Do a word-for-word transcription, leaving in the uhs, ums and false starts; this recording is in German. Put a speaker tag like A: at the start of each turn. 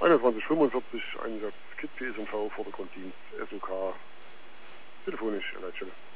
A: einundzwanzig fünfundvierzig, Einsatz K I T P S M V, Vordergrunddienst, S O K, telefonisch, Leitstelle.